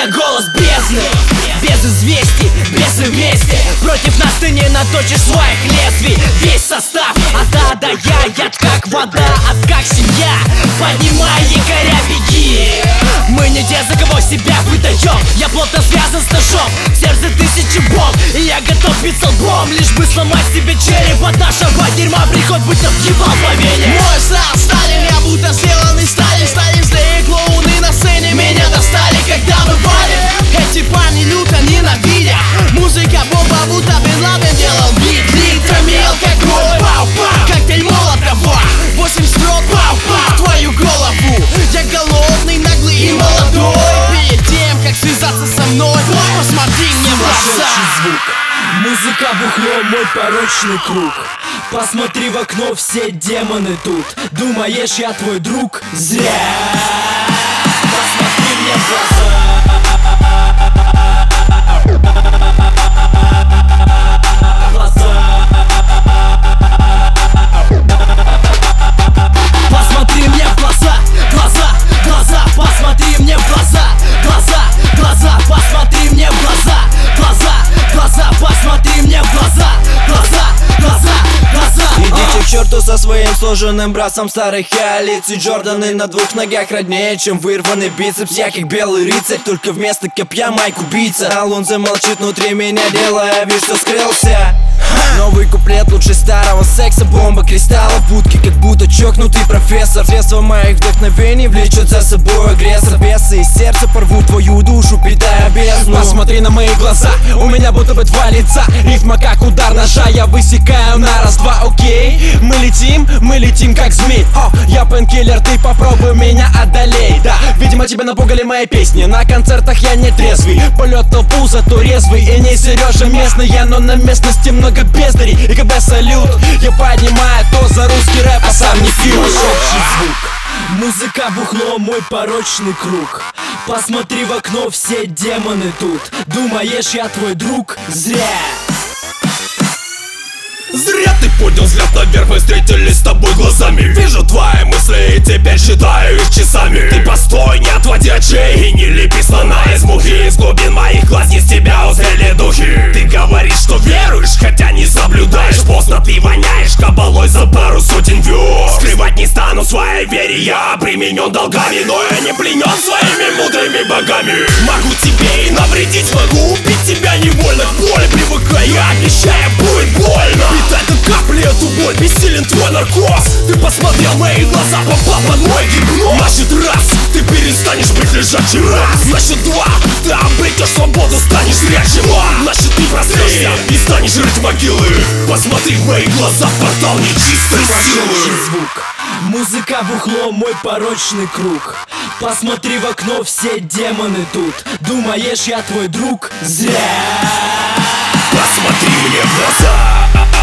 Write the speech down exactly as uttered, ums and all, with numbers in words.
я голос бездны, без известий, без вместе. Против нас ты не наточишь своих лезвий. Весь состав от А до Я, яд как вода, ад как семья. Поднимай якоря, беги. Мы не те, за кого себя выдаем. Я плотно связан с ножом, в сердце тысячи бомб, и я готов биться лбом, лишь бы сломать себе череп от нашего дерьма. Приход быть объебал мгновение. Мой стал Сталин, я будто сделан из стали. Сталин злые клоуны на сцене меня достали, когда мы валим. Эти парни люто ненавидят. Музыка бомба, будто Бен Ладен делал бит. Литрами алкоголь, пау-пау, коктейль Молотова. Восемь строк, пау-пау, в твою голову. Я голодный, наглый и молодой. Перед тем, как связаться со мной, посмотри мне в глаза. Звук. Музыка бухло, мой порочный круг. Посмотри в окно, все демоны тут. Думаешь, я твой друг? Зря. Посмотри мне в глаза. Посмотри мне в глаза, глаза, глаза, посмотри мне в глаза, глаза, глаза, посмотри мне в глаза, глаза, глаза, посмотри мне в глаза, глаза, глаза, глаза. Идите к черту со своим сложенным братцем старых коалиций. Джорданы на двух ногах роднее, чем вырванный бицепс. Я как белый рыцарь, только вместо копья майк убийца. Алонзо молчит внутри меня, делая вид, что скрылся. Новый куплет лучше старого секса. Бомба кристаллов в будке, как будто чокнутый профессор. Средства моих вдохновений влечут за собой агрессор. Бесы из сердца порвут твою душу, питая бездну. Посмотри на мои глаза, у меня будто бы два лица. Рифма как удар ножа, я высекаю на раз-два, окей. Мы летим, мы летим как змей. О, я пенкиллер, ты попробуй меня одолей. Да, видимо тебя напугали мои песни. На концертах я не трезвый. Полет толпу, зато резвый. И не Сережа местный, но на местности много бездарей. И когда салют, я поднимаю то за русский рэп, а сам не фью. Музыка бухло, мой порочный круг. Посмотри в окно, все демоны тут. Думаешь, я твой друг? Зря. Зря ты поднял взгляд наверх, мы встретились с тобой глазами. Вижу твои мысли и теперь считаю их часами. Ты постой, не отводи очей и не лепи слона из мухи. Из глубин моих глаз из тебя узрели духи. Ты говоришь, что веруешь, хотя не соблюдаешь. Поздно ты воняешь кабалой за пару сотен вёрст. Скрывать не стану в своей вере, я обременен долгами, но я не пленен своими мудрыми богами. Могу тебе и навредить, могу убить тебя невольно. К боли привыкай, я обещаю, будет больно. Питай как капли эту боль, бессилен твой наркоз. Ты посмотрел в мои глаза, попал под мой гипноз. Значит раз, ты перестанешь быть лежачим. Раз, значит два, ты обретешь свободу, станешь зрячим. Значит ты проснешься и станешь рыть могилы. Посмотри в мои глаза, портал нечистой силы. Звук. Музыка бухло, мой порочный круг. Посмотри в окно, все демоны тут. Думаешь, я твой друг? Зря. Посмотри мне в глаза.